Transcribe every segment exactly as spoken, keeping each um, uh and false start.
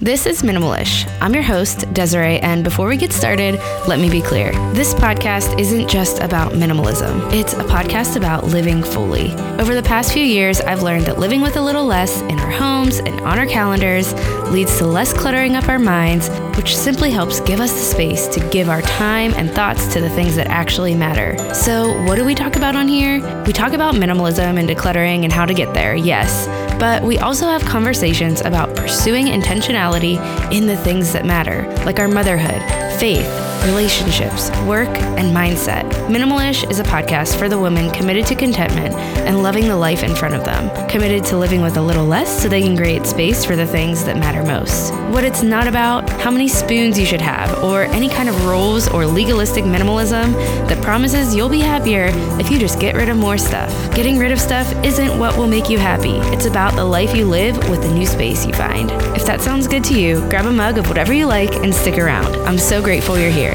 This is Minimalish. I'm your host, Desiree, and before we get started, let me be clear. This podcast isn't just about minimalism. It's a podcast about living fully. Over the past few years, I've learned that living with a little less in our homes and on our calendars leads to less cluttering up our minds, which simply helps give us the space to give our time and thoughts to the things that actually matter. So what do we talk about on here? We talk about minimalism and decluttering and how to get there, yes. But we also have conversations about pursuing intentionality in the things that matter, like our motherhood, faith, relationships, work, and mindset. Minimalish is a podcast for the women committed to contentment and loving the life in front of them, committed to living with a little less so they can create space for the things that matter most. What it's not about, how many spoons you should have, or any kind of rules or legalistic minimalism that promises you'll be happier if you just get rid of more stuff. Getting rid of stuff isn't what will make you happy. It's about the life you live with the new space you find. If that sounds good to you, grab a mug of whatever you like and stick around. I'm so grateful you're here.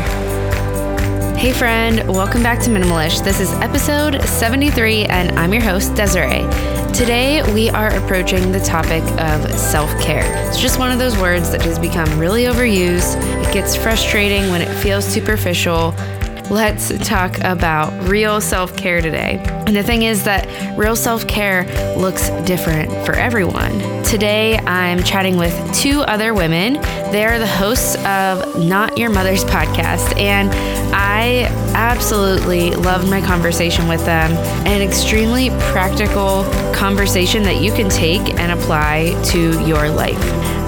Hey friend, welcome back to Minimalish. This is episode seventy-three and I'm your host, Desiree. Today we are approaching the topic of self-care. It's just one of those words that has become really overused. It gets frustrating when it feels superficial. Let's talk about real self-care today. And the thing is that real self-care looks different for everyone. Today, I'm chatting with two other women. They are the hosts of Not Your Mother's podcast, and I absolutely loved my conversation with them. An extremely practical conversation that you can take and apply to your life.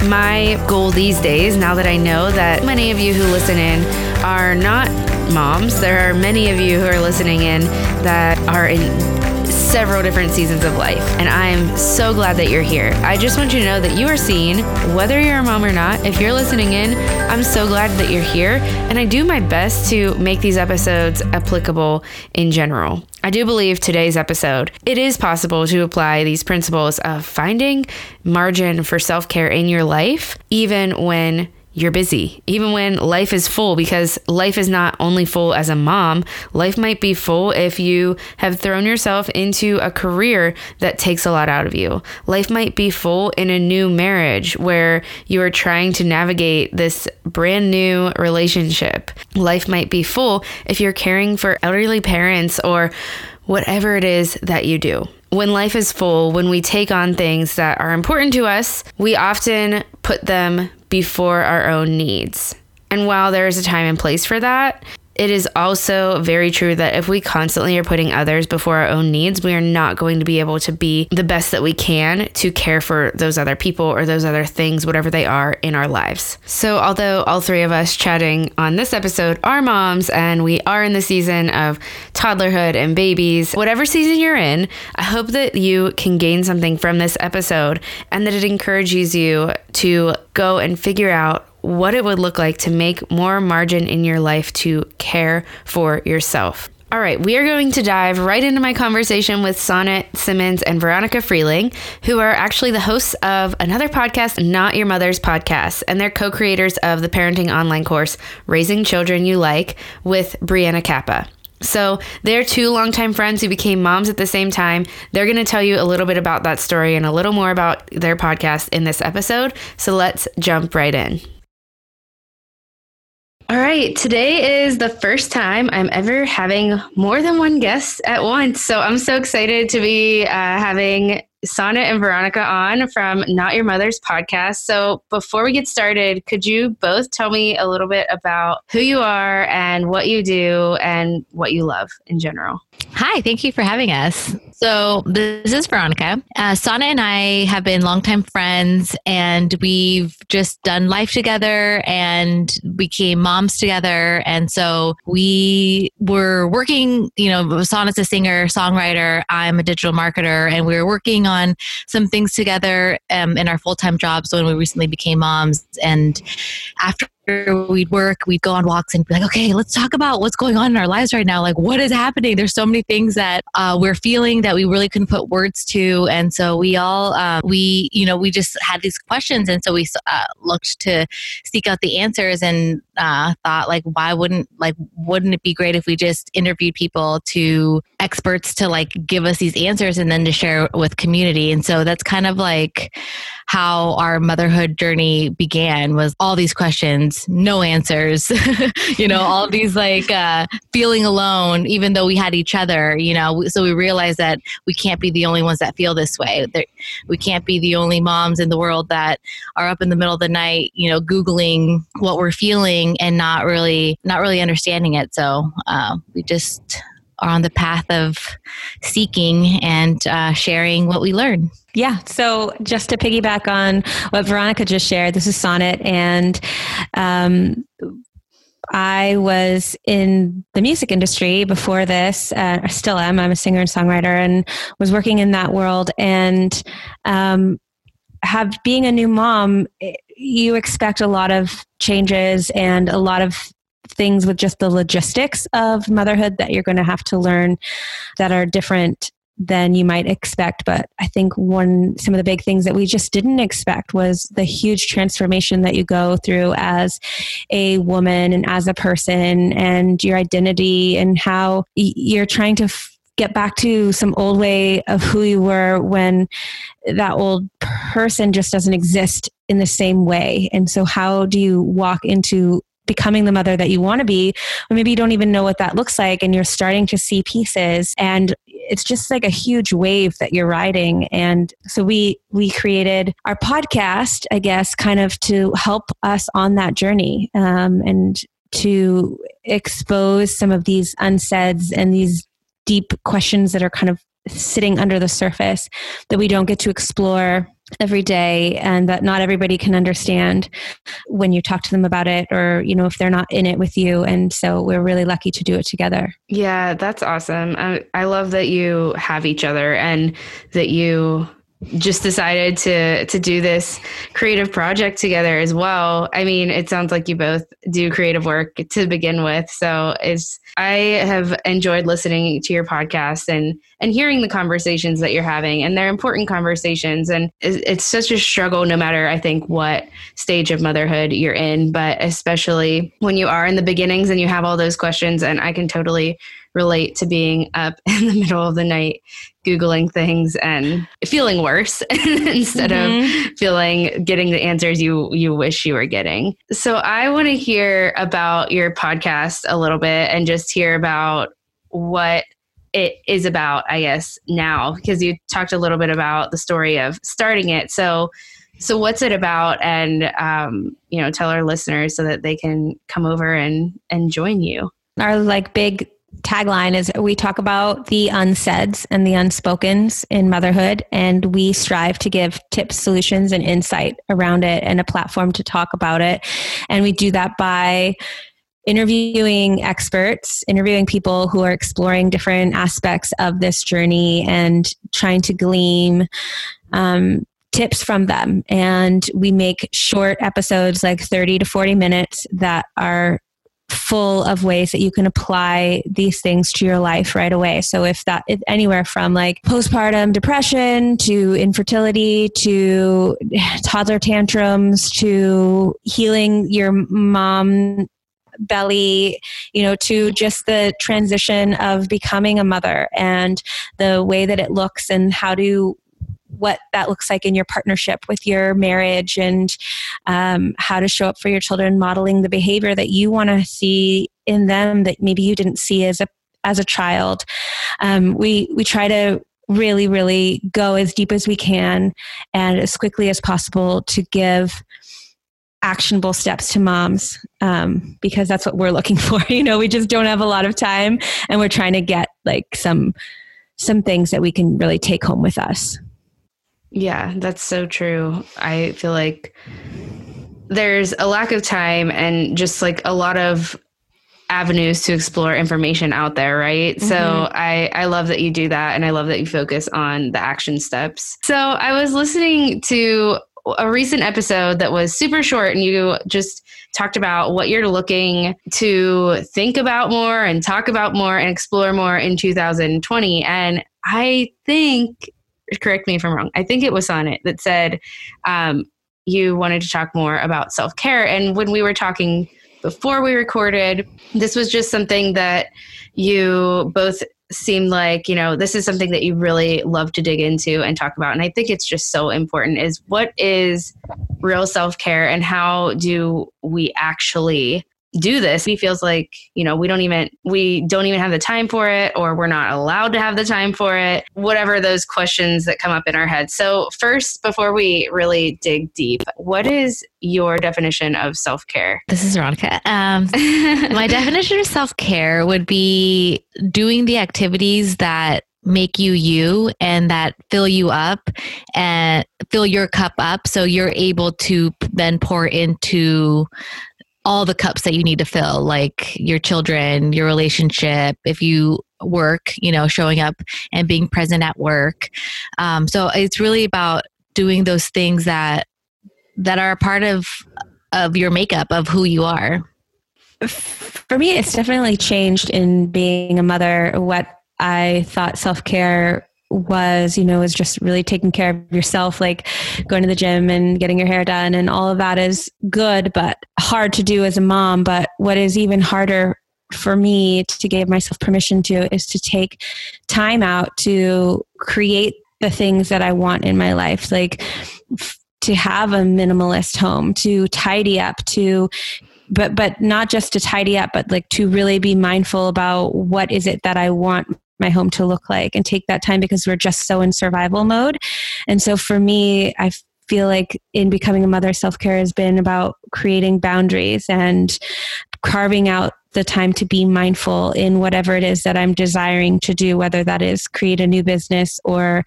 My goal these days, now that I know that many of you who listen in are not moms, there are many of you who are listening in that are in several different seasons of life, and I'm so glad that you're here. I just want you to know that you are seen, whether you're a mom or not. If you're listening in, I'm so glad that you're here, and I do my best to make these episodes applicable in general. I do believe today's episode, it is possible to apply these principles of finding margin for self-care in your life, even when you're busy, even when life is full, because life is not only full as a mom. Life might be full if you have thrown yourself into a career that takes a lot out of you. Life might be full in a new marriage where you are trying to navigate this brand new relationship. Life might be full if you're caring for elderly parents or whatever it is that you do. When life is full, when we take on things that are important to us, we often put them before our own needs. And while there is a time and place for that, it is also very true that if we constantly are putting others before our own needs, we are not going to be able to be the best that we can to care for those other people or those other things, whatever they are in our lives. So although all three of us chatting on this episode are moms and we are in the season of toddlerhood and babies, whatever season you're in, I hope that you can gain something from this episode and that it encourages you to go and figure out what it would look like to make more margin in your life to care for yourself. All right, we are going to dive right into my conversation with Sonnet Simmons and Veronica Freeling, who are actually the hosts of another podcast, Not Your Mother's podcast, and they're co-creators of the parenting online course, Raising Children You Like, with Brianna Kappa. So they're two longtime friends who became moms at the same time. They're going to tell you a little bit about that story and a little more about their podcast in this episode. So let's jump right in. All right, today is the first time I'm ever having more than one guest at once. So I'm so excited to be uh, having Sonnet and Veronica on from Not Your Mother's podcast. So before we get started, could you both tell me a little bit about who you are and what you do and what you love in general? Hi, thank you for having us. So this is Veronica. Uh, Sonnet and I have been longtime friends, and we've just done life together and became moms together. And so we were working, you know, Sonnet's a singer, songwriter. I'm a digital marketer, and we were working on some things together um, in our full-time jobs when we recently became moms. And after we'd work, we'd go on walks and be like, okay, let's talk about what's going on in our lives right now. Like, what is happening? There's so many things that uh, we're feeling that we really couldn't put words to. And so we all, uh, we, you know, we just had these questions. And so we uh, looked to seek out the answers and uh, thought like, why wouldn't, like, wouldn't it be great if we just interviewed people to experts to like give us these answers and then to share with community? And so that's kind of like how our motherhood journey began was all these questions, no answers, you know, all of these like uh, feeling alone, even though we had each other, you know, so we realized that we can't be the only ones that feel this way. There, we can't be the only moms in the world that are up in the middle of the night, you know, Googling what we're feeling and not really, not really understanding it. So uh, we just are on the path of seeking and uh, sharing what we learn. Yeah. So just to piggyback on what Veronica just shared, this is Sonnet, and um, I was in the music industry before this. Uh, I still am. I'm a singer and songwriter, and was working in that world. And um, have being a new mom, you expect a lot of changes and a lot of things with just the logistics of motherhood that you're going to have to learn that are different than you might expect. But I think one, some of the big things that we just didn't expect was the huge transformation that you go through as a woman and as a person, and your identity, and how y- you're trying to f- get back to some old way of who you were when that old person just doesn't exist in the same way. And so how do you walk into becoming the mother that you want to be, or maybe you don't even know what that looks like, and you're starting to see pieces, and it's just like a huge wave that you're riding. And so we we created our podcast, I guess, kind of to help us on that journey, um, and to expose some of these unsaids and these deep questions that are kind of sitting under the surface that we don't get to explore every day, and that not everybody can understand when you talk to them about it, or, you know, if they're not in it with you. And so we're really lucky to do it together. Yeah, that's awesome. I, I love that you have each other, and that you just decided to to do this creative project together as well. I mean, it sounds like you both do creative work to begin with. So it's, I have enjoyed listening to your podcast and and hearing the conversations that you're having, and they're important conversations. And it's, it's such a struggle, no matter, I think, what stage of motherhood you're in, but especially when you are in the beginnings and you have all those questions. And I can totally relate to being up in the middle of the night, Googling things and feeling worse instead mm-hmm. of feeling, getting the answers you, you wish you were getting. So I want to hear about your podcast a little bit, and just hear about what it is about, I guess, now, because you talked a little bit about the story of starting it. So, so what's it about? And, um, you know, tell our listeners so that they can come over and, and join you. Our like big tagline is, we talk about the unsaids and the unspokens in motherhood, and we strive to give tips, solutions, and insight around it, and a platform to talk about it. And we do that by interviewing experts, interviewing people who are exploring different aspects of this journey, and trying to glean um, tips from them. And we make short episodes, like thirty to forty minutes, that are full of ways that you can apply these things to your life right away. So if that, if anywhere from like postpartum depression to infertility to toddler tantrums to healing your mom belly, you know, to just the transition of becoming a mother and the way that it looks, and how to what that looks like in your partnership with your marriage, and um, how to show up for your children, modeling the behavior that you want to see in them that maybe you didn't see as a as a child. Um, we we try to really, really go as deep as we can and as quickly as possible to give actionable steps to moms, um, because that's what we're looking for. You know, we just don't have a lot of time, and we're trying to get like some some things that we can really take home with us. Yeah, that's so true. I feel like there's a lack of time and just like a lot of avenues to explore information out there, right? Mm-hmm. So I, I love that you do that, and I love that you focus on the action steps. So I was listening to a recent episode that was super short, and you just talked about what you're looking to think about more and talk about more and explore more in two thousand twenty. And I think, correct me if I'm wrong, I think it was Sonnet that said um, you wanted to talk more about self-care. And when we were talking before we recorded, this was just something that you both seemed like, you know, this is something that you really love to dig into and talk about. And I think it's just so important is what is real self-care and how do we actually do this? He feels like, you know, we don't even, we don't even have the time for it, or we're not allowed to have the time for it, whatever those questions that come up in our heads. So first, before we really dig deep, what is your definition of self-care? This is Veronica. Um, my definition of self-care would be doing the activities that make you you and that fill you up and fill your cup up so you're able to then pour into all the cups that you need to fill, like your children, your relationship, if you work, you know, showing up and being present at work. Um, so it's really about doing those things that that are a part of of your makeup, of who you are. For me, it's definitely changed in being a mother. What I thought self-care was, you know, is just really taking care of yourself, like going to the gym and getting your hair done, and all of that is good, but hard to do as a mom. But what is even harder for me to give myself permission to is to take time out to create the things that I want in my life, like f- to have a minimalist home, to tidy up, to but but not just to tidy up, but like to really be mindful about what is it that I want my home to look like, and take that time, because we're just so in survival mode. And so for me, I feel like in becoming a mother, self-care has been about creating boundaries and carving out the time to be mindful in whatever it is that I'm desiring to do, whether that is create a new business or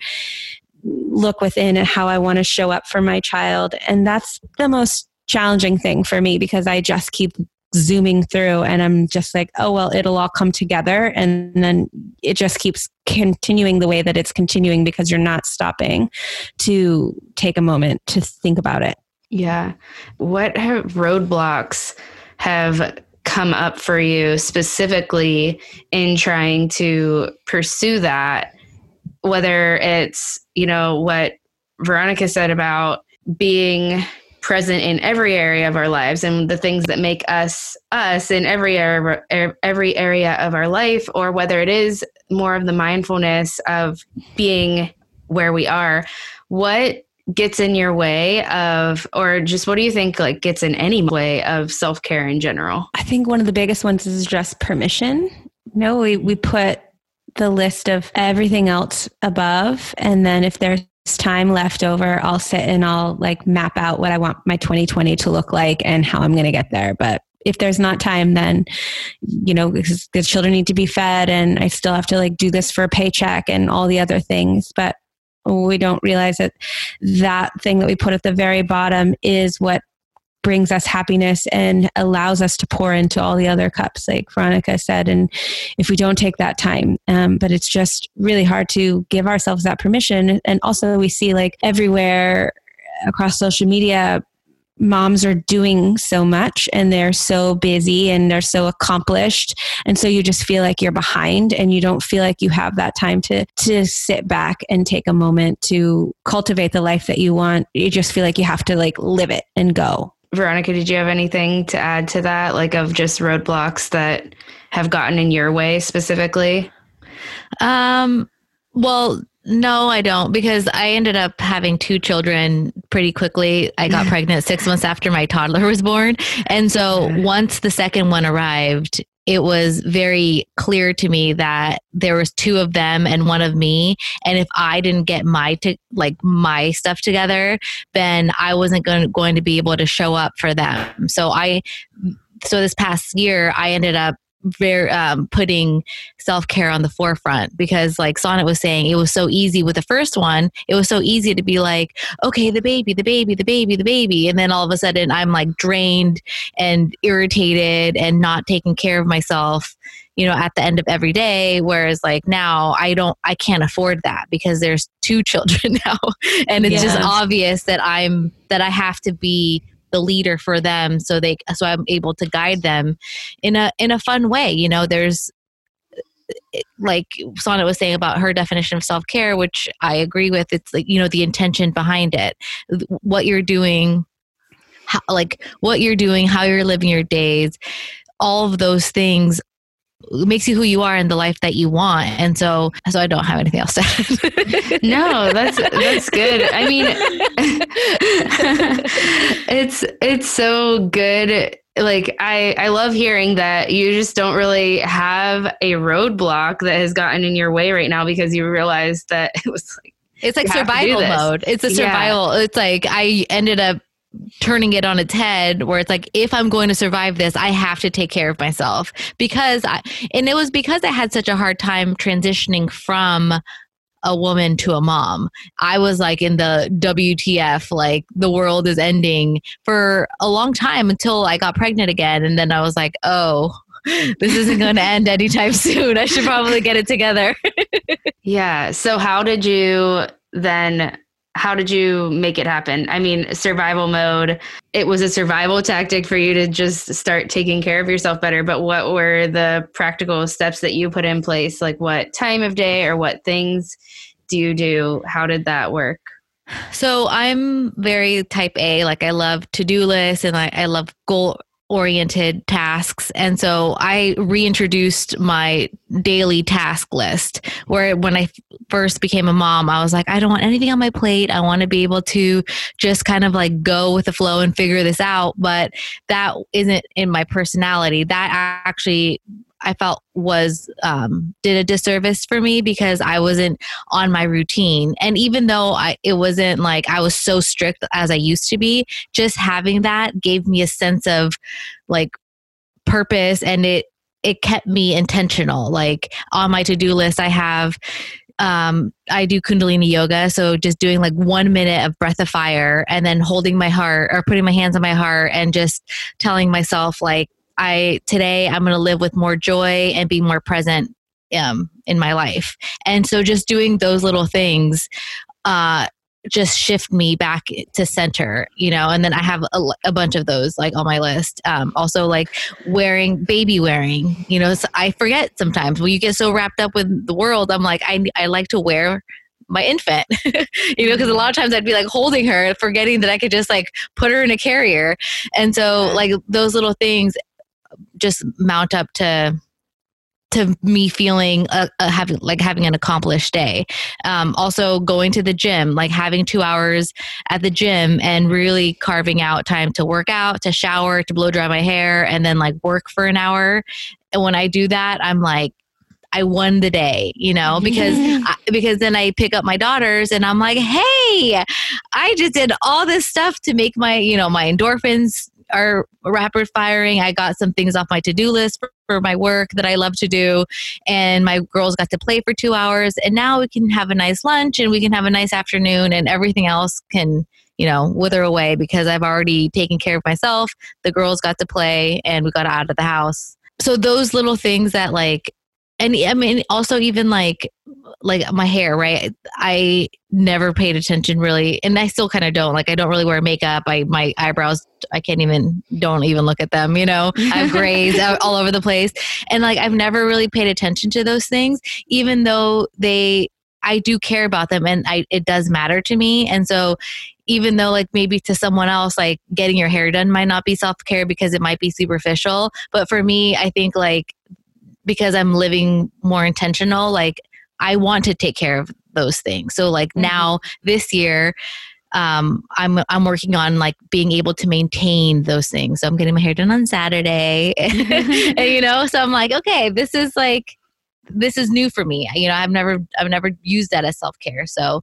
look within at how I want to show up for my child. And that's the most challenging thing for me, because I just keep zooming through and I'm just like, oh, well, it'll all come together. And then it just keeps continuing the way that it's continuing, because you're not stopping to take a moment to think about it. Yeah. What have roadblocks have come up for you specifically in trying to pursue that? Whether it's, you know, what Veronica said about being present in every area of our lives and the things that make us us in every area, every area of our life, or whether it is more of the mindfulness of being where we are. What gets in your way of, or just what do you think like gets in any way of self-care in general? I think one of the biggest ones is just permission. No, we, we put the list of everything else above, and then if there's time left over, I'll sit and I'll like map out what I want my twenty twenty to look like and how I'm going to get there. But if there's not time, then, you know, because the children need to be fed and I still have to like do this for a paycheck and all the other things. But we don't realize that that thing that we put at the very bottom is what brings us happiness and allows us to pour into all the other cups, like Veronica said. And if we don't take that time, um, but it's just really hard to give ourselves that permission. And also we see like everywhere across social media, moms are doing so much and they're so busy and they're so accomplished. And so you just feel like you're behind and you don't feel like you have that time to, to sit back and take a moment to cultivate the life that you want. You just feel like you have to like live it and go. Veronica, did you have anything to add to that, like of just roadblocks that have gotten in your way specifically? Um, well, no, I don't, because I ended up having two children pretty quickly. I got pregnant six months after my toddler was born. And so once the second one arrived, it was very clear to me that there was two of them and one of me. And if I didn't get my to, like my stuff together, then I wasn't going to, going to be able to show up for them. So I, so this past year, I ended up very um, putting self-care on the forefront, because like Sonnet was saying, it was so easy with the first one. It was so easy to be like, okay, the baby, the baby, the baby, the baby. And then all of a sudden I'm like drained and irritated and not taking care of myself, you know, at the end of every day. Whereas like now I don't, I can't afford that because there's two children now. And it's Yeah. just obvious that I'm, that I have to be the leader for them, so they so I'm able to guide them in a in a fun way. You know, there's like Sonnet was saying about her definition of self-care, which I agree with. It's like, you know, the intention behind it, what you're doing, how, like what you're doing, how you're living your days, all of those things makes you who you are in the life that you want. And so, so I don't have anything else to add. No, that's, that's good. I mean, it's, it's so good. Like, I, I love hearing that you just don't really have a roadblock that has gotten in your way right now because you realized that it was like, it's like survival mode. It's a survival. Yeah. It's like, I ended up turning it on its head where it's like, if I'm going to survive this, I have to take care of myself because I, and it was because I had such a hard time transitioning from a woman to a mom. I was like in the W T F, like the world is ending for a long time until I got pregnant again. And then I was like, oh, this isn't going to end anytime soon. I should probably get it together. Yeah. So how did you then How did you make it happen? I mean, survival mode, it was a survival tactic for you to just start taking care of yourself better. But what were the practical steps that you put in place? Like what time of day or what things do you do? How did that work? So I'm very type A. Like I love to-do lists and I, I love goal oriented tasks. And so I reintroduced my daily task list where when I first became a mom, I was like, I don't want anything on my plate. I want to be able to just kind of like go with the flow and figure this out. But that isn't in my personality. That actually I felt was um, did a disservice for me because I wasn't on my routine. And even though I, it wasn't like I was so strict as I used to be, just having that gave me a sense of like purpose, and it it kept me intentional. Like on my to-do list, I have um, I do Kundalini yoga. So just doing like one minute of breath of fire and then holding my heart or putting my hands on my heart and just telling myself like, I today I'm going to live with more joy and be more present um, in my life. And so just doing those little things uh, just shift me back to center, you know, and then I have a, a bunch of those like on my list. Um, also like wearing, baby wearing, you know, so I forget sometimes when you get so wrapped up with the world, I'm like, I, I like to wear my infant, you know, because a lot of times I'd be like holding her, forgetting that I could just like put her in a carrier. And so like those little things just mount up to to me feeling uh, uh, having like having an accomplished day. Um, also going to the gym, like having two hours at the gym and really carving out time to work out, to shower, to blow dry my hair, and then like work for an hour. And when I do that, I'm like, I won the day, you know, because I, because then I pick up my daughters and I'm like, hey, I just did all this stuff to make my, you know, my endorphins are rapid firing. I got some things off my to-do list for, for my work that I love to do. And my girls got to play for two hours. And now we can have a nice lunch and we can have a nice afternoon and everything else can, you know, wither away because I've already taken care of myself. The girls got to play and we got out of the house. So those little things that like, and I mean, also even like, like my hair, right? I never paid attention really. And I still kind of don't, like, I don't really wear makeup. I, my eyebrows, I can't even, don't even look at them, you know, I have grays all over the place. And like, I've never really paid attention to those things, even though they, I do care about them and I, it does matter to me. And so even though like maybe to someone else, like getting your hair done might not be self-care because it might be superficial. But for me, I think like, because I'm living more intentional, like I want to take care of those things. So like mm-hmm. now this year, um, I'm, I'm working on like being able to maintain those things. So I'm getting my hair done on Saturday, and, you know, so I'm like, okay, this is like, this is new for me. You know, I've never, I've never used that as self-care. So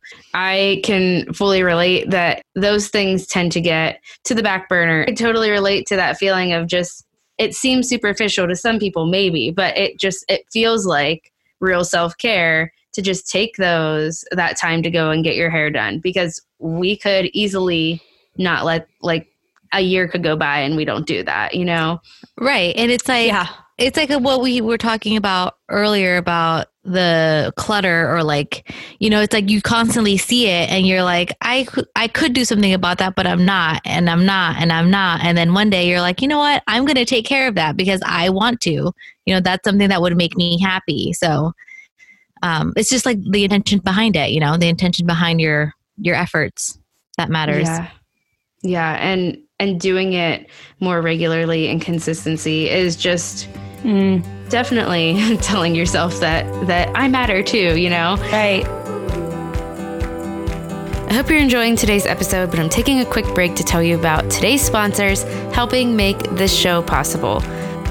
I can fully relate that those things tend to get to the back burner. I totally relate to that feeling of just, it seems superficial to some people maybe, but it just, it feels like real self-care to just take those, that time to go and get your hair done, because we could easily not let, like a year could go by and we don't do that, you know? Right. And it's like, yeah. It's like what we were talking about earlier about the clutter, or like, you know, it's like you constantly see it and you're like, I could, I could do something about that, but I'm not, and I'm not, and I'm not. And then one day you're like, you know what, I'm going to take care of that because I want to, you know, that's something that would make me happy. So um, it's just like the intention behind it, you know, the intention behind your, your efforts that matters. Yeah. Yeah. And, and doing it more regularly and consistency is just, mm. definitely telling yourself that, that I matter too, you know? Right. I hope you're enjoying today's episode, but I'm taking a quick break to tell you about today's sponsors helping make this show possible.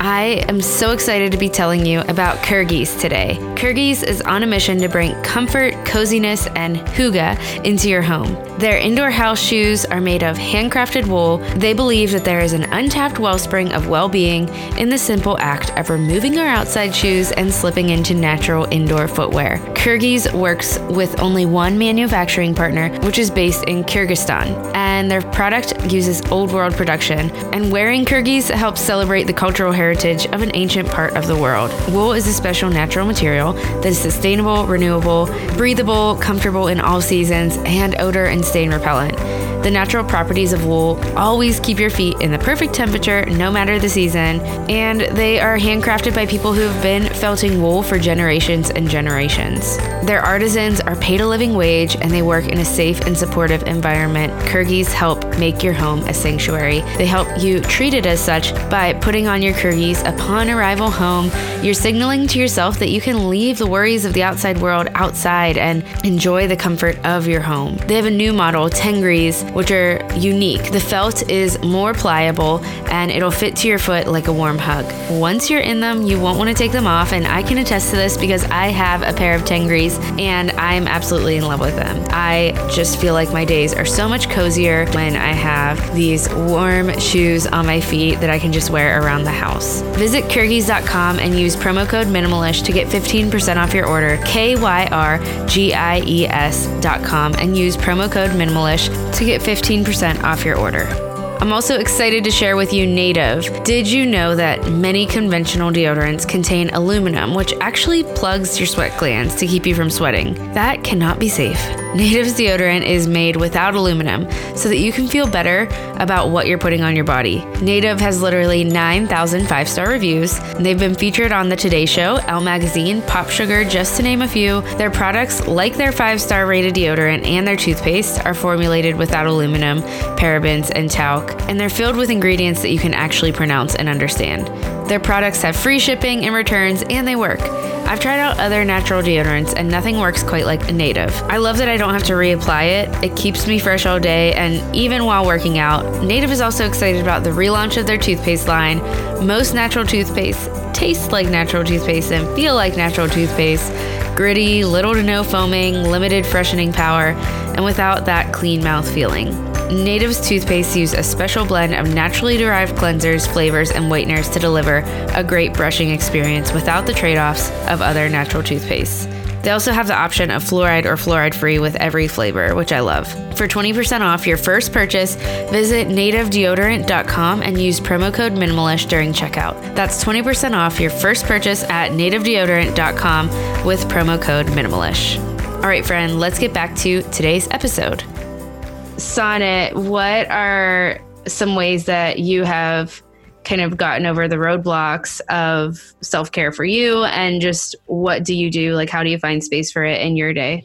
I am so excited to be telling you about Kürgis today. Kürgis is on a mission to bring comfort, coziness, and hygge into your home. Their indoor house shoes are made of handcrafted wool. They believe that there is an untapped wellspring of well-being in the simple act of removing our outside shoes and slipping into natural indoor footwear. Kürgis works with only one manufacturing partner, which is based in Kyrgyzstan, and their product uses old world production. And wearing Kürgis helps celebrate the cultural heritage of an ancient part of the world. Wool is a special natural material that is sustainable, renewable, breathable, comfortable in all seasons, and odor and stain repellent. The natural properties of wool always keep your feet in the perfect temperature, no matter the season, and they are handcrafted by people who have been felting wool for generations and generations. Their artisans are paid a living wage, and they work in a safe and supportive environment. Kürgis help make your home a sanctuary. They help you treat it as such by putting on your Kürgis upon arrival home. You're signaling to yourself that you can leave the worries of the outside world outside and enjoy the comfort of your home. They have a new model, Tengris, which are unique. The felt is more pliable and it'll fit to your foot like a warm hug. Once you're in them, you won't want to take them off, and I can attest to this because I have a pair of Tengris and I'm absolutely in love with them. I just feel like my days are so much cozier when I have these warm shoes on my feet that I can just wear around the house. Visit Kürgis dot com and use promo code Minimalish to get fifteen percent off your order, K Y R G I E S dot com, and use promo code Minimalish to get fifteen percent off your order. I'm also excited to share with you Native. Did you know that many conventional deodorants contain aluminum, which actually plugs your sweat glands to keep you from sweating? That cannot be safe. Native's deodorant is made without aluminum so that you can feel better about what you're putting on your body. Native has literally nine thousand five-star reviews. They've been featured on The Today Show, Elle Magazine, Pop Sugar, just to name a few. Their products, like their five-star rated deodorant and their toothpaste, are formulated without aluminum, parabens, and talc, and they're filled with ingredients that you can actually pronounce and understand. Their products have free shipping and returns, and they work. I've tried out other natural deodorants, and nothing works quite like a Native. I love that I don't have to reapply it. It keeps me fresh all day, and even while working out. Native is also excited about the relaunch of their toothpaste line. Most natural toothpaste taste like natural toothpaste and feel like natural toothpaste. Gritty, little to no foaming, limited freshening power, and without that clean mouth feeling. Native's toothpaste use a special blend of naturally derived cleansers, flavors, and whiteners to deliver a great brushing experience without the trade-offs of other natural toothpastes. They also have the option of fluoride or fluoride-free with every flavor, which I love. For twenty percent off your first purchase, visit native deodorant dot com and use promo code Minimalish during checkout. That's twenty percent off your first purchase at native deodorant dot com with promo code Minimalish. All right, friend, let's get back to today's episode. Sonnet, what are some ways that you have kind of gotten over the roadblocks of self-care for you, and just what do you do? Like, how do you find space for it in your day?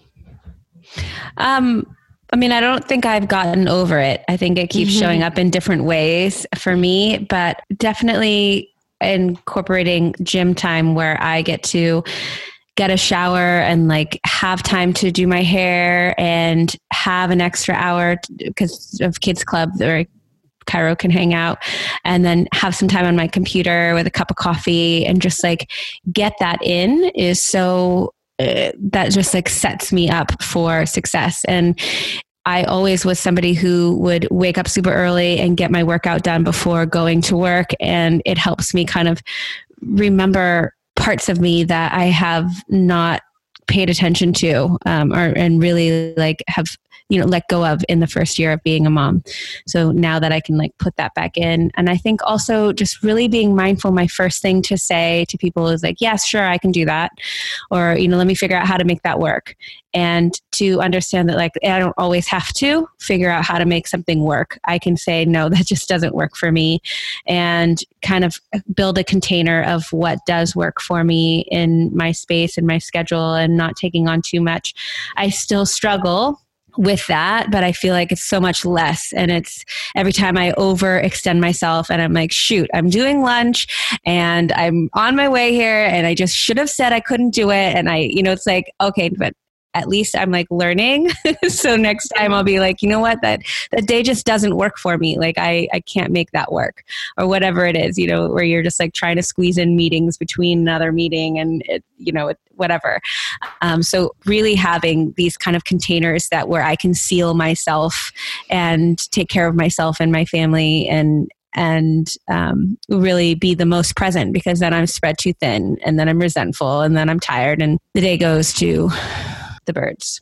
Um, I mean, I don't think I've gotten over it. I think it keeps mm-hmm. showing up in different ways for me, but definitely incorporating gym time where I get to get a shower and like have time to do my hair and have an extra hour because of kids club or Cairo can hang out, and then have some time on my computer with a cup of coffee and just like get that in is so uh, that just like sets me up for success. And I always was somebody who would wake up super early and get my workout done before going to work. And it helps me kind of remember parts of me that I have not paid attention to, um, or, and really like have, you know, let go of in the first year of being a mom. So now that I can like put that back in. And I think also just really being mindful, my first thing to say to people is like, yes, sure, I can do that. Or, you know, let me figure out how to make that work. And to understand that like, I don't always have to figure out how to make something work. I can say, no, that just doesn't work for me, and kind of build a container of what does work for me in my space and my schedule, and not taking on too much. I still struggle with that, but I feel like it's so much less. And it's every time I overextend myself and I'm like, shoot, I'm doing lunch and I'm on my way here and I just should have said I couldn't do it. And I, you know, it's like, okay, but at least I'm like learning. So next time I'll be like, you know what, that, that day just doesn't work for me. Like I, I can't make that work, or whatever it is, you know, where you're just like trying to squeeze in meetings between another meeting and it, you know, it, whatever. Um, so really having these kind of containers that where I can seal myself and take care of myself and my family and, and um, really be the most present, because then I'm spread too thin and then I'm resentful and then I'm tired and the day goes to the birds.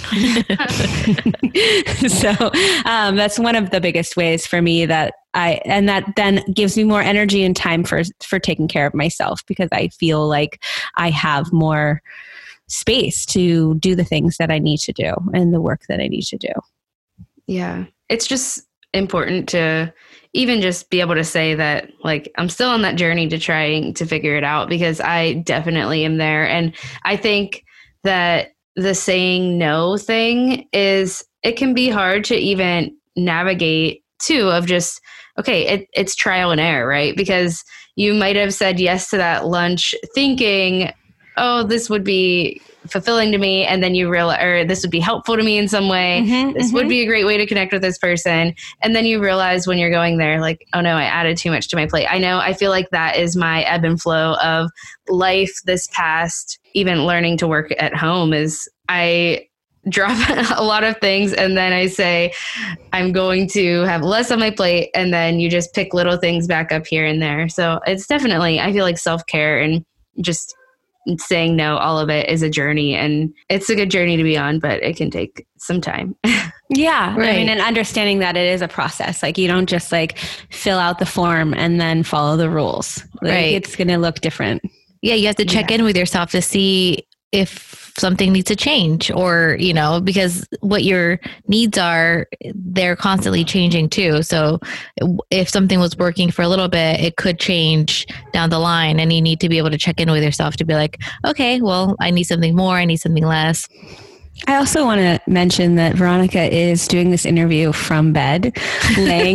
So um, that's one of the biggest ways for me that I, and that then gives me more energy and time for, for taking care of myself, because I feel like I have more space to do the things that I need to do and the work that I need to do. Yeah. It's just important to even just be able to say that, like, I'm still on that journey to trying to figure it out, because I definitely am there. And I think that the saying no thing is, it can be hard to even navigate too, of just, okay, it, it's trial and error, right? Because you might have said yes to that lunch thinking, oh, this would be fulfilling to me. And then you realize, or this would be helpful to me in some way. Mm-hmm, this mm-hmm. would be a great way to connect with this person. And then you realize when you're going there, like, oh no, I added too much to my plate. I know, I feel like that is my ebb and flow of life this past, even learning to work at home, is I drop a lot of things and then I say, I'm going to have less on my plate. And then you just pick little things back up here and there. So it's definitely, I feel like self-care and just saying no, all of it is a journey, and it's a good journey to be on, but it can take some time. Yeah. Right. I mean, and understanding that it is a process. Like, you don't just like fill out the form and then follow the rules. Like, right. It's going to look different. Yeah. You have to check yeah. in with yourself to see if something needs to change, or, you know, because what your needs are, they're constantly changing too. So if something was working for a little bit, it could change down the line, and you need to be able to check in with yourself to be like, okay, well, I need something more. I need something less. I also want to mention that Veronica is doing this interview from bed, laying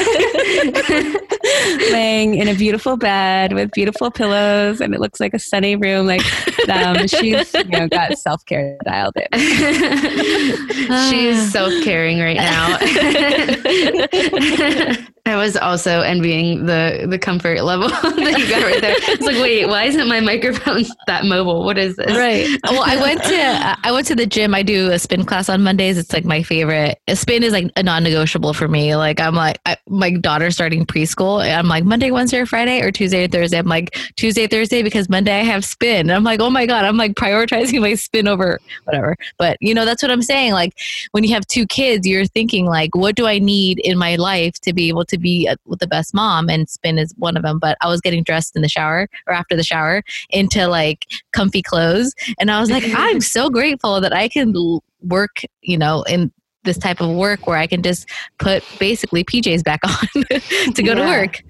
laying in a beautiful bed with beautiful pillows, and it looks like a sunny room. Like um, she's, you know, got self-care dialed in. She's self-caring right now. I was also envying the the comfort level that you got right there. It's like, wait, why isn't my microphone that mobile? What is this? Right. Well, I went to I went to the gym. I do a spin class on Mondays. It's like my favorite. A spin is like a non-negotiable for me. Like, I'm like, I, my daughter's starting preschool. And I'm like, Monday, Wednesday, or Friday, or Tuesday or Thursday. I'm like, Tuesday, Thursday, because Monday I have spin. And I'm like, oh my God, I'm like prioritizing my spin over whatever. But you know, that's what I'm saying. Like, when you have two kids, you're thinking like, what do I need in my life to be able to be a, with the best mom? And spin is one of them. But I was getting dressed in the shower or after the shower into like comfy clothes. And I was like, I'm so grateful that I can work, you know, in this type of work where I can just put basically P Js back on to go yeah. to work.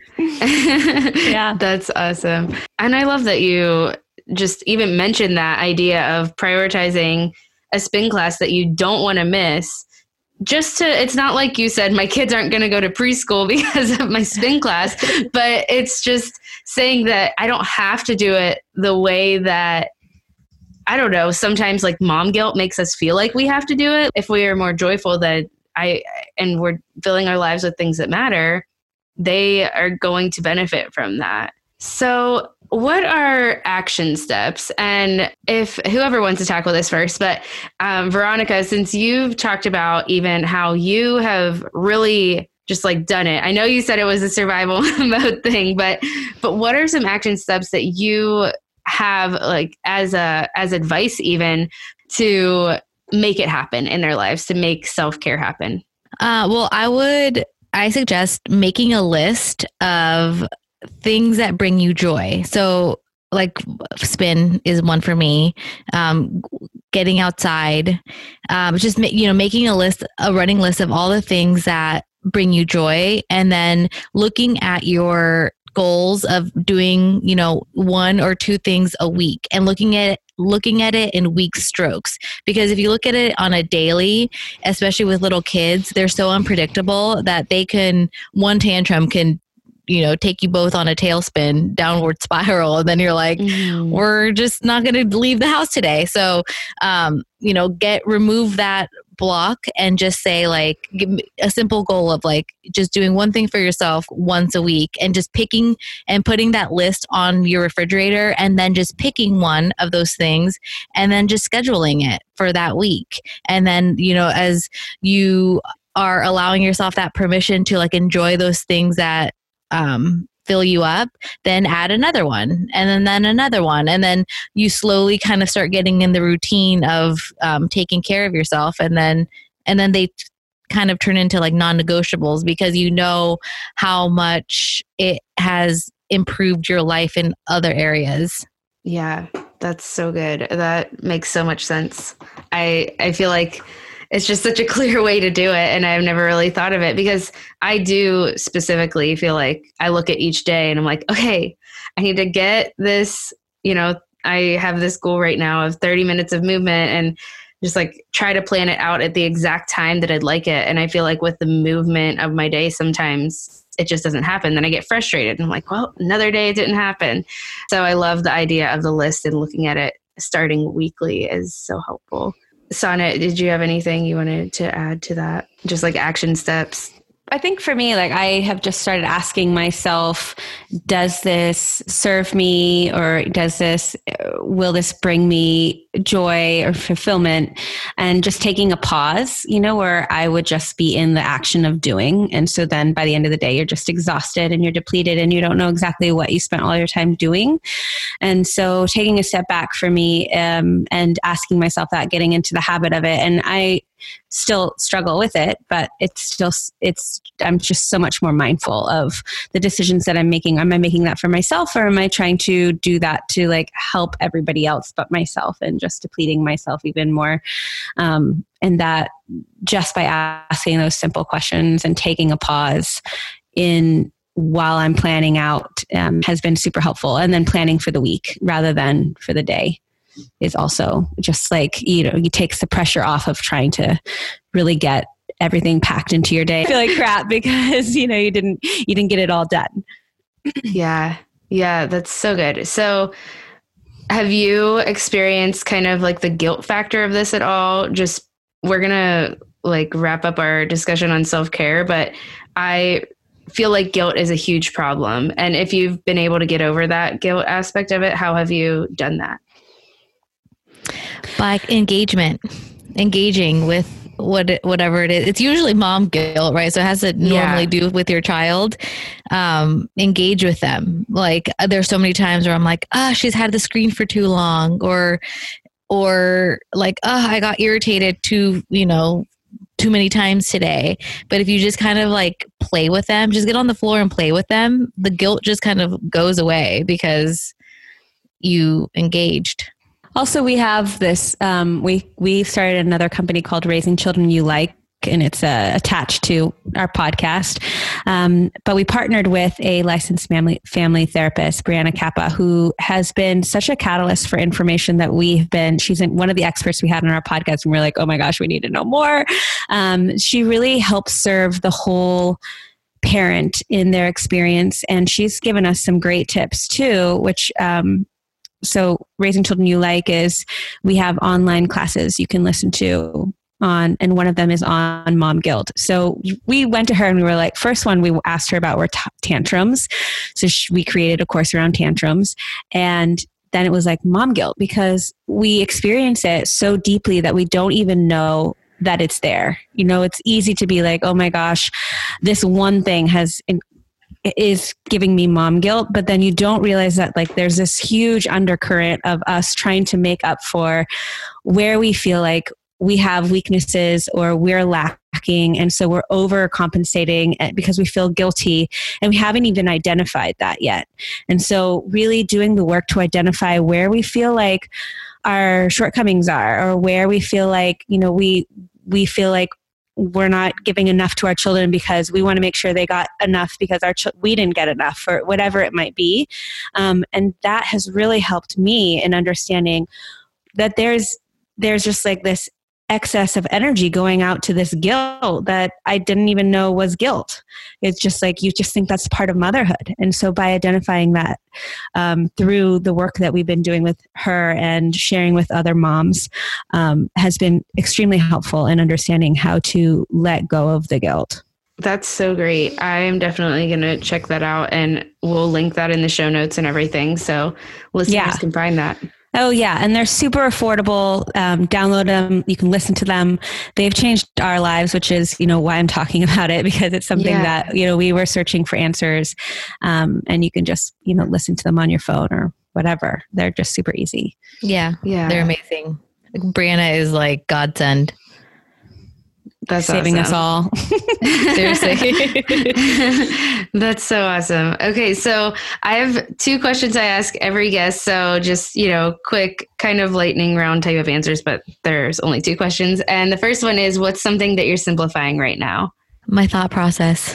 Yeah, that's awesome. And I love that you just even mentioned that idea of prioritizing a spin class that you don't want to miss. Just to, it's not like you said, my kids aren't going to go to preschool because of my spin class, but it's just saying that I don't have to do it the way that, I don't know, sometimes like mom guilt makes us feel like we have to do it. If we are more joyful that I, and we're filling our lives with things that matter, they are going to benefit from that. So what are action steps? And if whoever wants to tackle this first, but um, Veronica, since you've talked about even how you have really just like done it, I know you said it was a survival mode thing, but but what are some action steps that you have like as a as advice even to make it happen in their lives, to make self-care happen? Uh, well, I would, I suggest making a list of things that bring you joy. So like spin is one for me. Um, getting outside, um, just, you know, making a list, a running list of all the things that bring you joy, and then looking at your goals of doing, you know, one or two things a week and looking at it, looking at it in week strokes. Because if you look at it on a daily, especially with little kids, they're so unpredictable that they can, one tantrum can, you know, take you both on a tailspin, downward spiral. And then you're like, mm. we're just not going to leave the house today. So, um, you know, get, remove that block and just say like, give me a simple goal of like just doing one thing for yourself once a week and just picking and putting that list on your refrigerator and then just picking one of those things and then just scheduling it for that week. And then, you know, as you are allowing yourself that permission to like enjoy those things that, um, fill you up, then add another one and then, then another one. And then you slowly kind of start getting in the routine of um, taking care of yourself. And then, and then they t- kind of turn into like non-negotiables because you know how much it has improved your life in other areas. Yeah, that's so good. That makes so much sense. I, I feel like it's just such a clear way to do it. And I've never really thought of it because I do specifically feel like I look at each day and I'm like, okay, I need to get this, you know, I have this goal right now of thirty minutes of movement and just like try to plan it out at the exact time that I'd like it. And I feel like with the movement of my day, sometimes it just doesn't happen. Then I get frustrated and I'm like, well, another day it didn't happen. So I love the idea of the list and looking at it starting weekly is so helpful. Sonnet, did you have anything you wanted to add to that? Just like action steps? I think for me, like I have just started asking myself, does this serve me or does this, will this bring me joy or fulfillment? And just taking a pause, you know, where I would just be in the action of doing. And so then by the end of the day, you're just exhausted and you're depleted and you don't know exactly what you spent all your time doing. And so taking a step back for me um, and asking myself that, getting into the habit of it. And I still struggle with it, but it's still, it's, I'm just so much more mindful of the decisions that I'm making. Am I making that for myself or am I trying to do that to like help everybody else but myself and just depleting myself even more? Um, and that just by asking those simple questions and taking a pause in while I'm planning out um, has been super helpful. And then planning for the week rather than for the day is also just like, you know, it takes the pressure off of trying to really get everything packed into your day. I feel like crap because, you know, you didn't, you didn't get it all done. Yeah. Yeah. That's so good. So have you experienced kind of like the guilt factor of this at all? Just, we're going to like wrap up our discussion on self-care, but I feel like guilt is a huge problem. And if you've been able to get over that guilt aspect of it, how have you done that? By engagement, engaging with what whatever it is. It's usually mom guilt, right? So it has to normally yeah. do with your child. Um, engage with them. Like there's so many times where I'm like, ah, oh, she's had the screen for too long, or or like, oh, I got irritated too, you know, too many times today. But if you just kind of like play with them, just get on the floor and play with them, the guilt just kind of goes away because you engaged. Also, we have this, um, we, we started another company called Raising Children You Like, and it's uh, attached to our podcast. Um, but we partnered with a licensed family, family therapist, Brianna Kappa, who has been such a catalyst for information that we've been, she's in, one of the experts we had on our podcast, and we're like, oh my gosh, we need to know more. Um, she really helps serve the whole parent in their experience. And she's given us some great tips too, which, um, so Raising Children You Like is, we have online classes you can listen to on, and one of them is on mom guilt. So we went to her and we were like, first one, we asked her about were t- tantrums. So she, we created a course around tantrums. And then it was like mom guilt, because we experience it so deeply that we don't even know that it's there. You know, it's easy to be like, oh my gosh, this one thing has in- is giving me mom guilt, but then you don't realize that like there's this huge undercurrent of us trying to make up for where we feel like we have weaknesses or we're lacking. And so we're overcompensating because we feel guilty and we haven't even identified that yet. And so really doing the work to identify where we feel like our shortcomings are, or where we feel like, you know, we, we feel like we're not giving enough to our children because we want to make sure they got enough because our ch- we didn't get enough, or whatever it might be. Um, and that has really helped me in understanding that there's there's just like this excess of energy going out to this guilt that I didn't even know was guilt. It's just like, you just think that's part of motherhood. And so by identifying that um, through the work that we've been doing with her and sharing with other moms um, has been extremely helpful in understanding how to let go of the guilt. That's so great. I'm definitely going to check that out, and we'll link that in the show notes and everything. So listeners yeah. can find that. Oh, yeah. And they're super affordable. Um, download them. You can listen to them. They've changed our lives, which is, you know, why I'm talking about it, because it's something yeah. that, you know, we were searching for answers. Um, and you can just, you know, listen to them on your phone or whatever. They're just super easy. Yeah. Yeah. They're amazing. Brianna is like godsend. That's saving awesome. Us all. Seriously. That's so awesome. Okay. So I have two questions I ask every guest. So just, you know, quick kind of lightning round type of answers, but there's only two questions. And the first one is, what's something that you're simplifying right now? My thought process.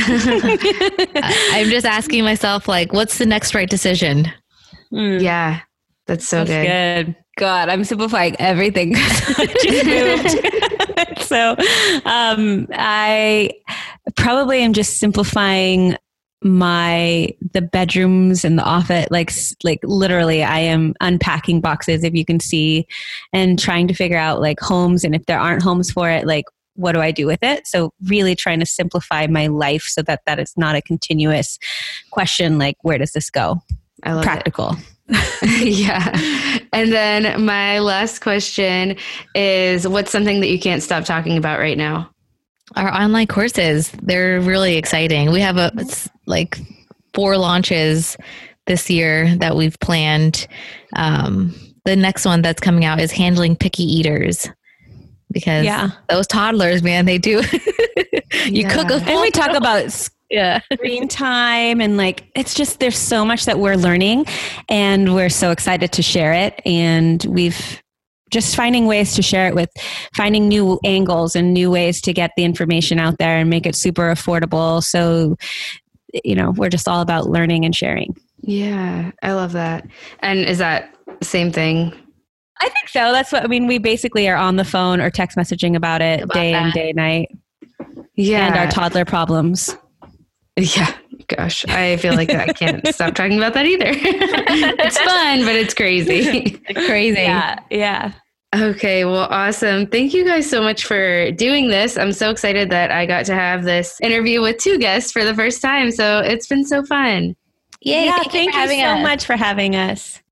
I'm just asking myself, like, what's the next right decision? Mm. Yeah. That's so that's good. good. God, I'm simplifying everything. Just moved. So um, I probably am just simplifying my the bedrooms and the office. Like like literally, I am unpacking boxes, if you can see, and trying to figure out like homes. And if there aren't homes for it, like what do I do with it? So really trying to simplify my life so that that is not a continuous question. Like, where does this go? I love Practical. It. Yeah. And then my last question is, what's something that you can't stop talking about right now? Our online courses. They're really exciting. We have a it's like four launches this year that we've planned. Um, the next one that's coming out is handling picky eaters. Because yeah. those toddlers, man, they do. you yeah. cook a full And we talk about yeah. screen time, and like, it's just, there's so much that we're learning, and we're so excited to share it. And we've just finding ways to share it with finding new angles and new ways to get the information out there and make it super affordable. So, you know, we're just all about learning and sharing. Yeah. I love that. And is that the same thing? I think so. That's what, I mean, we basically are on the phone or text messaging about it about day that. in, day night. Yeah. And our toddler problems. Yeah. Gosh, I feel like I can't stop talking about that either. It's fun, but it's crazy. It's crazy. Yeah. Yeah. Okay. Well, awesome. Thank you guys so much for doing this. I'm so excited that I got to have this interview with two guests for the first time. So it's been so fun. Yay, yeah. Thank, thank you, you so us. much for having us.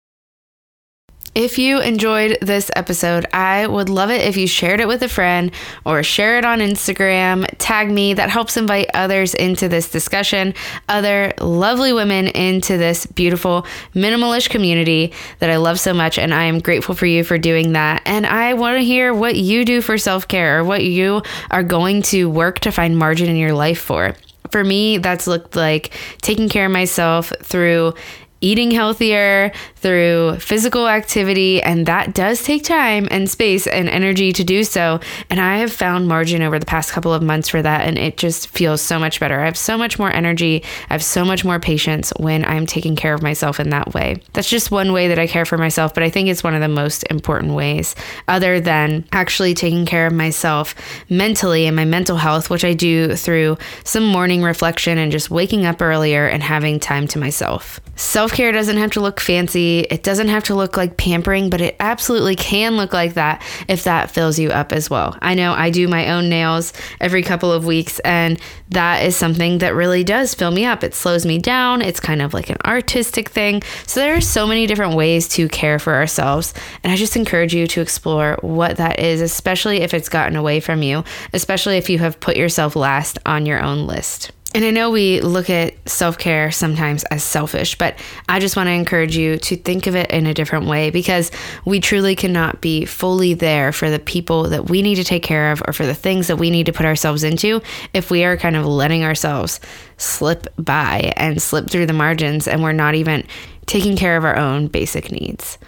If you enjoyed this episode, I would love it if you shared it with a friend or share it on Instagram, tag me. That helps invite others into this discussion, other lovely women into this beautiful minimalish community that I love so much. And I am grateful for you for doing that. And I want to hear what you do for self-care, or what you are going to work to find margin in your life for. For me, that's looked like taking care of myself through eating healthier, through physical activity, and that does take time and space and energy to do so. And I have found margin over the past couple of months for that, and it just feels so much better. I have so much more energy. I have so much more patience when I'm taking care of myself in that way. That's just one way that I care for myself, but I think it's one of the most important ways, other than actually taking care of myself mentally and my mental health, which I do through some morning reflection and just waking up earlier and having time to myself. Self-care doesn't have to look fancy. It doesn't have to look like pampering, but it absolutely can look like that if that fills you up as well. I know I do my own nails every couple of weeks, and that is something that really does fill me up. It slows me down. It's kind of like an artistic thing. So there are so many different ways to care for ourselves, and I just encourage you to explore what that is, especially if it's gotten away from you, especially if you have put yourself last on your own list. And I know we look at self-care sometimes as selfish, but I just want to encourage you to think of it in a different way, because we truly cannot be fully there for the people that we need to take care of, or for the things that we need to put ourselves into, if we are kind of letting ourselves slip by and slip through the margins, and we're not even taking care of our own basic needs.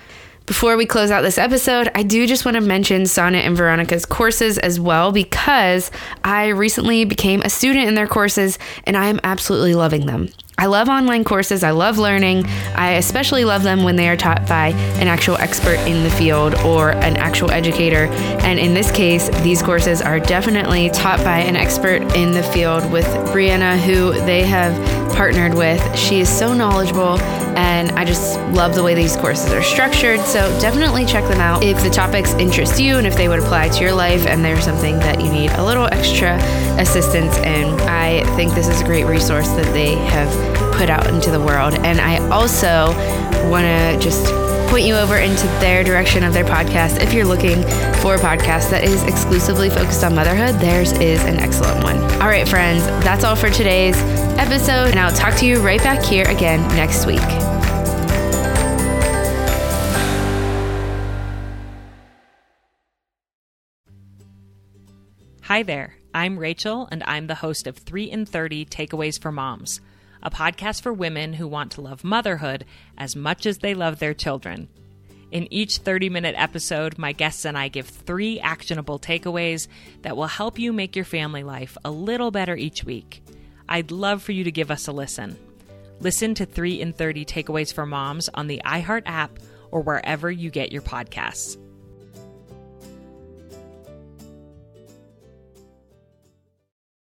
Before we close out this episode, I do just want to mention Sonnet and Veronica's courses as well, because I recently became a student in their courses and I am absolutely loving them. I love online courses. I love learning. I especially love them when they are taught by an actual expert in the field or an actual educator. And in this case, these courses are definitely taught by an expert in the field with Brianna, who they have partnered with. She is so knowledgeable, and I just love the way these courses are structured. So definitely check them out if the topics interest you and if they would apply to your life and there's something that you need a little extra assistance in. I think this is a great resource that they have put out into the world. And I also want to just point you over into their direction of their podcast. If you're looking for a podcast that is exclusively focused on motherhood, theirs is an excellent one. All right, friends, that's all for today's episode, and I'll talk to you right back here again next week. Hi there, I'm Rachel, and I'm the host of three in thirty Takeaways for Moms, a podcast for women who want to love motherhood as much as they love their children. In each thirty-minute episode, my guests and I give three actionable takeaways that will help you make your family life a little better each week. I'd love for you to give us a listen. Listen to three in thirty Takeaways for Moms on the iHeart app or wherever you get your podcasts.